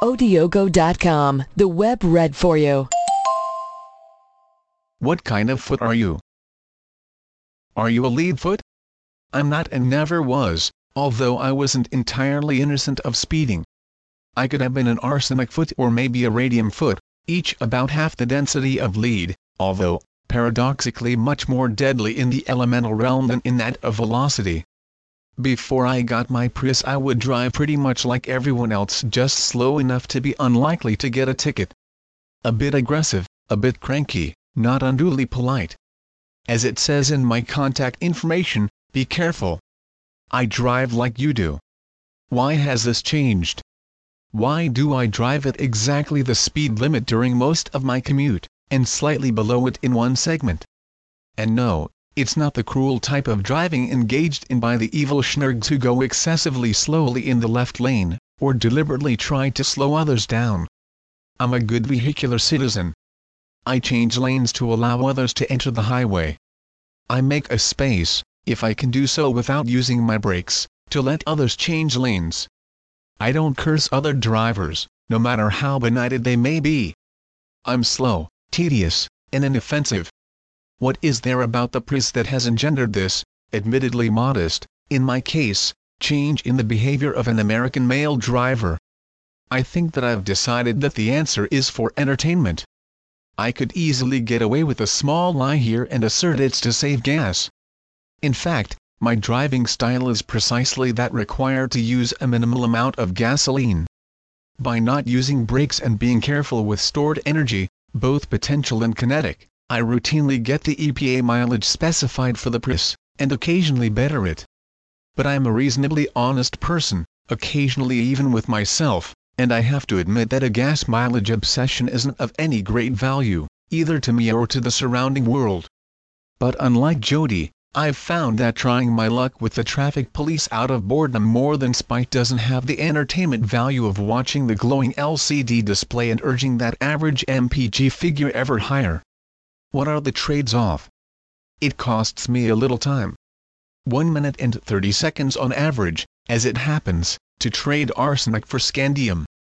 Odiogo.com, the web read for you. What kind of foot are you? Are you a lead foot? I'm not and never was, although I wasn't entirely innocent of speeding. I could have been an arsenic foot or maybe a radium foot, each about half the density of lead, although, paradoxically much more deadly in the elemental realm than in that of velocity. Before I got my Prius I would drive pretty much like everyone else, just slow enough to be unlikely to get a ticket. A bit aggressive, a bit cranky, not unduly polite. As it says in my contact information, be careful. I drive like you do. Why has this changed? Why do I drive at exactly the speed limit during most of my commute, and slightly below it in one segment? And no, it's not the cruel type of driving engaged in by the evil schnurgs who go excessively slowly in the left lane, or deliberately try to slow others down. I'm a good vehicular citizen. I change lanes to allow others to enter the highway. I make a space, if I can do so without using my brakes, to let others change lanes. I don't curse other drivers, no matter how benighted they may be. I'm slow, tedious, and inoffensive. What is there about the Prius that has engendered this, admittedly modest, in my case, change in the behavior of an American male driver? I think that I've decided that the answer is for entertainment. I could easily get away with a small lie here and assert it's to save gas. In fact, my driving style is precisely that, required to use a minimal amount of gasoline. By not using brakes and being careful with stored energy, both potential and kinetic, I routinely get the EPA mileage specified for the Prius, and occasionally better it. But I'm a reasonably honest person, occasionally even with myself, and I have to admit that a gas mileage obsession isn't of any great value, either to me or to the surrounding world. But unlike Jody, I've found that trying my luck with the traffic police out of boredom more than spite doesn't have the entertainment value of watching the glowing LCD display and urging that average MPG figure ever higher. What are the trades-off? It costs me a little time. 1 minute and 30 seconds on average, as it happens, to trade arsenic for scandium.